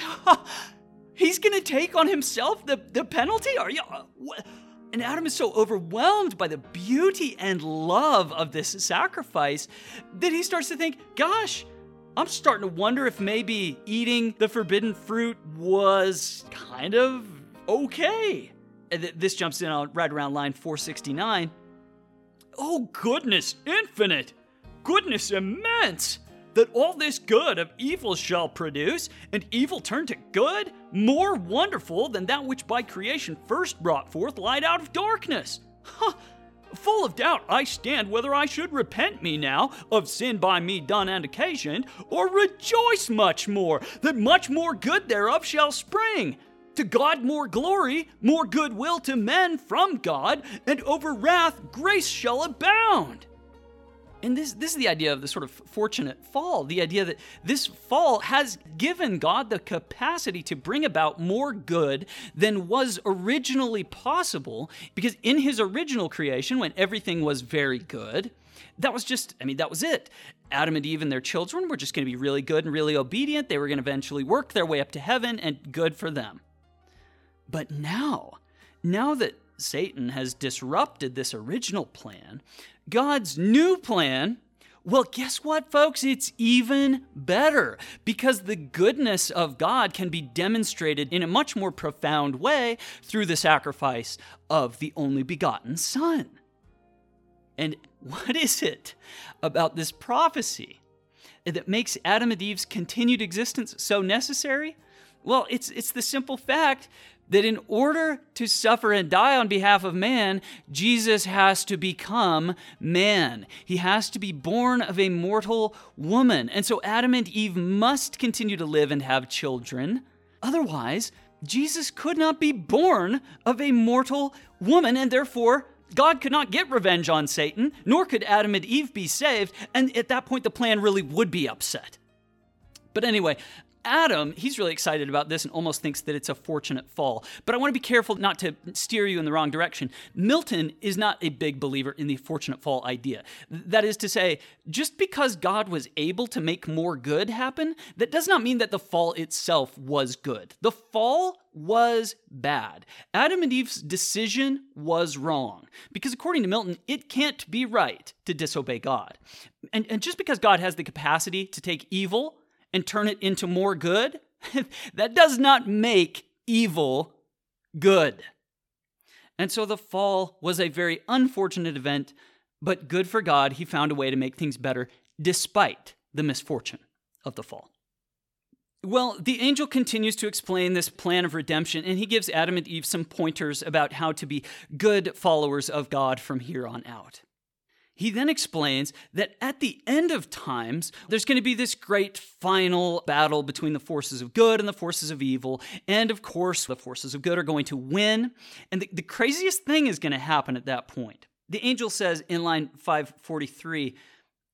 to take on himself the penalty? Are you... And Adam is so overwhelmed by the beauty and love of this sacrifice that he starts to think, gosh, I'm starting to wonder if maybe eating the forbidden fruit was kind of okay. And this jumps in right around line 469. Oh, goodness infinite, goodness immense, that all this good of evil shall produce, and evil turn to good, more wonderful than that which by creation first brought forth light out of darkness. Full of doubt I stand whether I should repent me now of sin by me done and occasioned, or rejoice much more, that much more good thereof shall spring. To God more glory, more goodwill to men from God, and over wrath grace shall abound. And this is the idea of the sort of fortunate fall, the idea that this fall has given God the capacity to bring about more good than was originally possible, because in his original creation, when everything was very good, that was it. Adam and Eve and their children were just going to be really good and really obedient. They were going to eventually work their way up to heaven, and good for them. But now that Satan has disrupted this original plan, God's new plan, well, guess what, folks? It's even better, because the goodness of God can be demonstrated in a much more profound way through the sacrifice of the only begotten Son. And what is it about this prophecy that makes Adam and Eve's continued existence so necessary? Well, it's the simple fact that in order to suffer and die on behalf of man, Jesus has to become man. He has to be born of a mortal woman. And so Adam and Eve must continue to live and have children. Otherwise, Jesus could not be born of a mortal woman, and therefore God could not get revenge on Satan, nor could Adam and Eve be saved, and at that point the plan really would be upset. But anyway, Adam, he's really excited about this and almost thinks that it's a fortunate fall. But I want to be careful not to steer you in the wrong direction. Milton is not a big believer in the fortunate fall idea. That is to say, just because God was able to make more good happen, that does not mean that the fall itself was good. The fall was bad. Adam and Eve's decision was wrong, because according to Milton, it can't be right to disobey God. And just because God has the capacity to take evil and turn it into more good, that does not make evil good. And so the fall was a very unfortunate event, but good for God. He found a way to make things better despite the misfortune of the fall. Well, the angel continues to explain this plan of redemption, and he gives Adam and Eve some pointers about how to be good followers of God from here on out. He then explains that at the end of times, there's going to be this great final battle between the forces of good and the forces of evil. And of course, the forces of good are going to win. And the craziest thing is going to happen at that point. The angel says in line 543,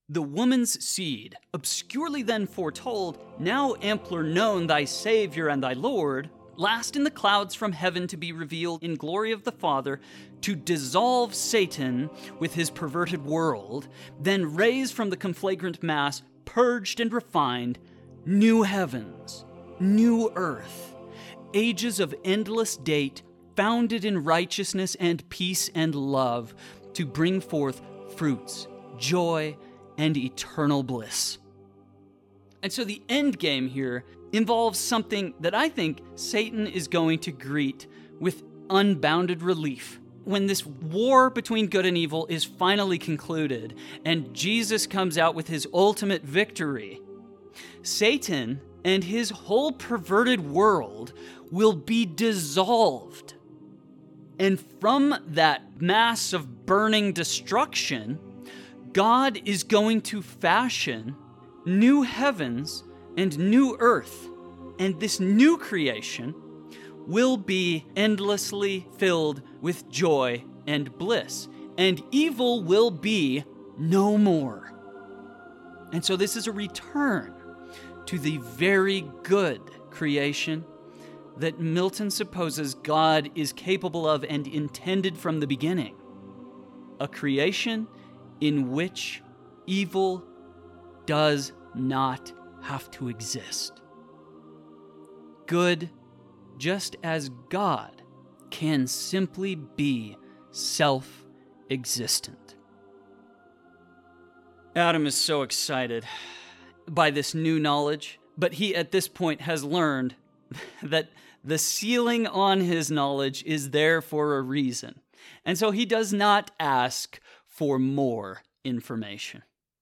The woman's seed, obscurely then foretold, now ampler known, thy Savior and thy Lord, last in the clouds from heaven to be revealed in glory of the Father, to dissolve Satan with his perverted world, then raise from the conflagrant mass, purged and refined, new heavens, new earth, ages of endless date, founded in righteousness and peace and love, to bring forth fruits, joy, and eternal bliss. And so the end game here involves something that I think Satan is going to greet with unbounded relief. When this war between good and evil is finally concluded and Jesus comes out with his ultimate victory, Satan and his whole perverted world will be dissolved. And from that mass of burning destruction, God is going to fashion new heavens and new earth. And this new creation will be endlessly filled with joy and bliss. And evil will be no more. And so this is a return to the very good creation that Milton supposes God is capable of and intended from the beginning. A creation in which evil does not have to exist. Good, just as God, can simply be self-existent. Adam is so excited by this new knowledge, but he at this point has learned that the ceiling on his knowledge is there for a reason. And so he does not ask for more information.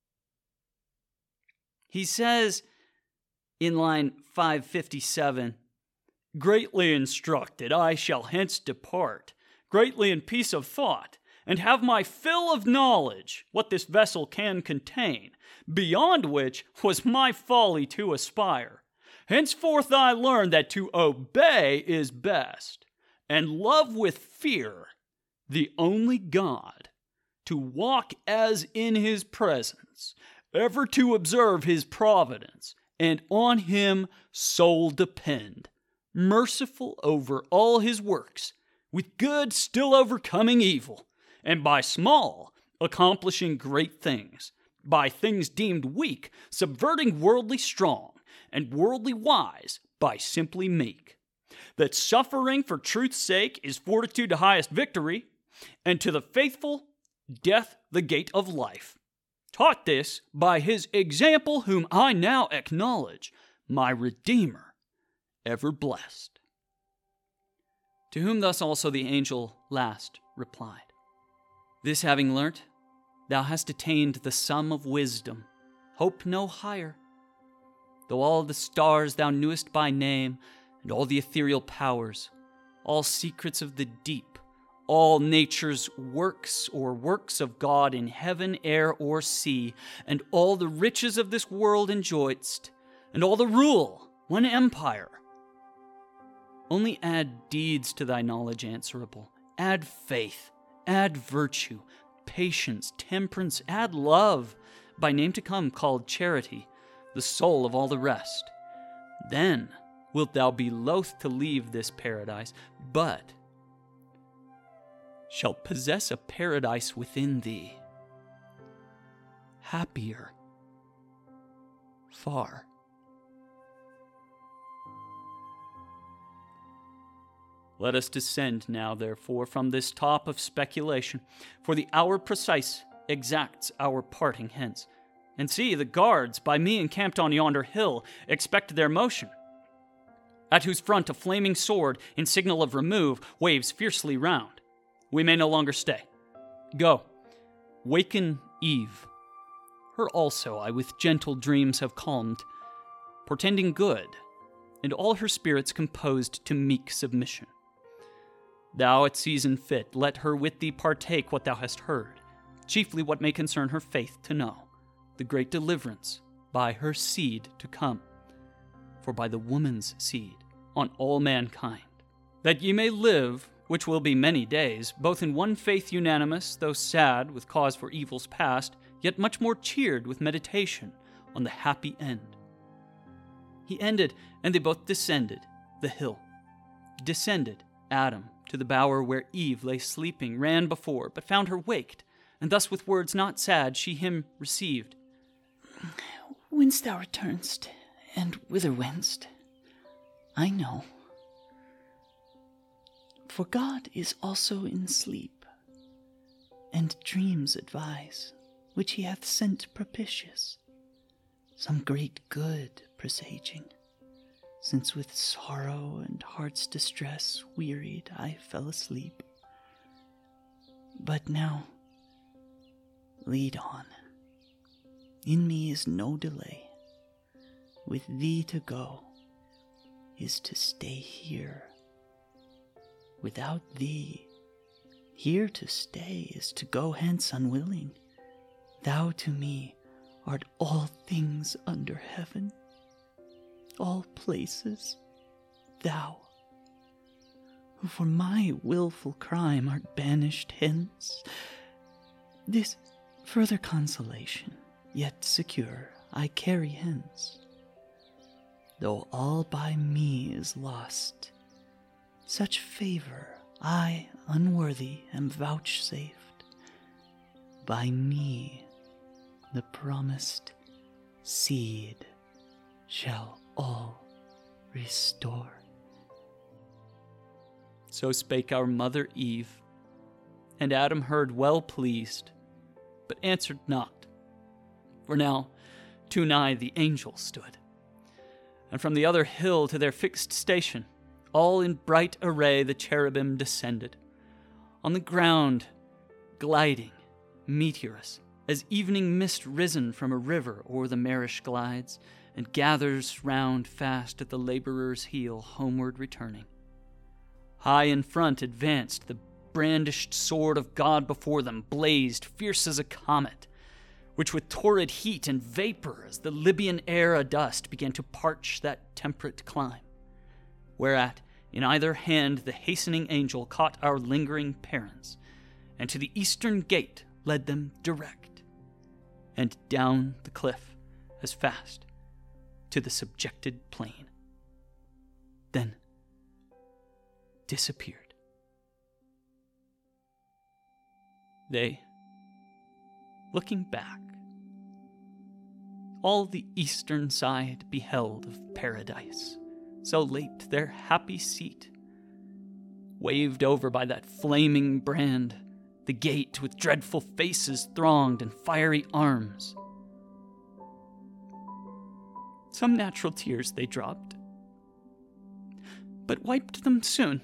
He says in line 557, "Greatly instructed, I shall hence depart, greatly in peace of thought, and have my fill of knowledge, what this vessel can contain, beyond which was my folly to aspire. Henceforth I learn that to obey is best, and love with fear the only God, to walk as in his presence, ever to observe his providence, and on him sole depend, merciful over all his works, with good still overcoming evil, and by small accomplishing great things, by things deemed weak subverting worldly strong, and worldly wise by simply meek. That suffering for truth's sake is fortitude to highest victory, and to the faithful death the gate of life. Taught this by his example whom I now acknowledge, my Redeemer, ever blessed." To whom thus also the angel last replied, "This having learnt, thou hast attained the sum of wisdom. Hope no higher. Though all the stars thou knewest by name, and all the ethereal powers, all secrets of the deep, all nature's works or works of God in heaven, air, or sea, and all the riches of this world enjoyedst, and all the rule, one empire. Only add deeds to thy knowledge answerable, add faith, add virtue, patience, temperance, add love, by name to come called charity, the soul of all the rest. Then wilt thou be loath to leave this paradise, but shalt possess a paradise within thee, happier far." Let us descend now, therefore, from this top of speculation, for the hour precise exacts our parting hence. And see, the guards, by me encamped on yonder hill, expect their motion, at whose front a flaming sword, in signal of remove, waves fiercely round. We may no longer stay. Go, waken Eve. Her also I with gentle dreams have calmed, portending good, and all her spirits composed to meek submission. Thou at season fit, let her with thee partake what thou hast heard, chiefly what may concern her faith to know, the great deliverance by her seed to come, for by the woman's seed on all mankind, that ye may live, which will be many days, both in one faith unanimous, though sad with cause for evils past, yet much more cheered with meditation on the happy end. He ended, and they both descended the hill. Descended, Adam, to the bower where Eve lay sleeping, ran before, but found her waked, and thus with words not sad she him received. Whence thou return'st, and whither wentst, I know. For God is also in sleep, and dreams advise, which he hath sent propitious, some great good presaging, since with sorrow and heart's distress wearied I fell asleep. But now, lead on. In me is no delay. With thee to go is to stay here. Without thee, here to stay is to go hence unwilling. Thou to me art all things under heaven, all places, thou, who for my wilful crime art banished hence. This further consolation, yet secure, I carry hence. Though all by me is lost, such favor I, unworthy, am vouchsafed. By me the promised seed shall all restore. So spake our mother Eve, and Adam heard well pleased, but answered not. For now too nigh the angels stood, and from the other hill to their fixed station, all in bright array the cherubim descended. On the ground, gliding, meteorous, as evening mist risen from a river o'er the marish glides, and gathers round fast at the laborer's heel homeward returning. High in front advanced the brandished sword of God before them, blazed fierce as a comet, which with torrid heat and vapor as the Libyan air adust began to parch that temperate clime. Whereat, in either hand the hastening angel caught our lingering parents, and to the eastern gate led them direct, and down the cliff as fast to the subjected plain. Then disappeared. They, looking back, all the eastern side beheld of paradise, so late their happy seat, waved over by that flaming brand, the gate with dreadful faces thronged and fiery arms. Some natural tears they dropped, but wiped them soon.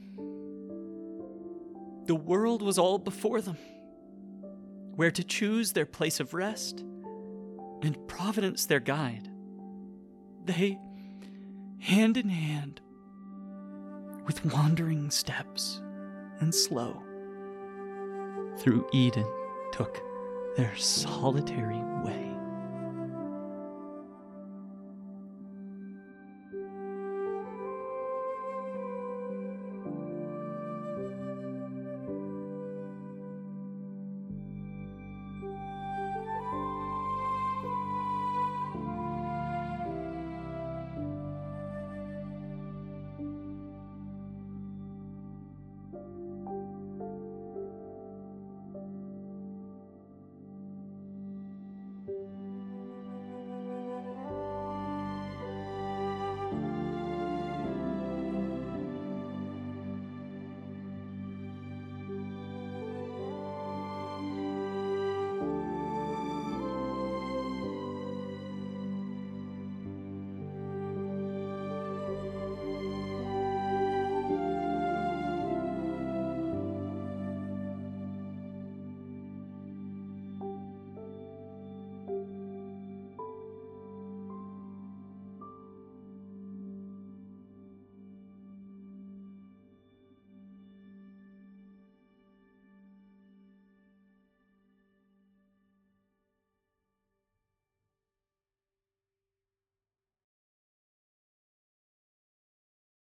The world was all before them, where to choose their place of rest, and Providence their guide. They, hand in hand, with wandering steps and slow, through Eden took their solitary way.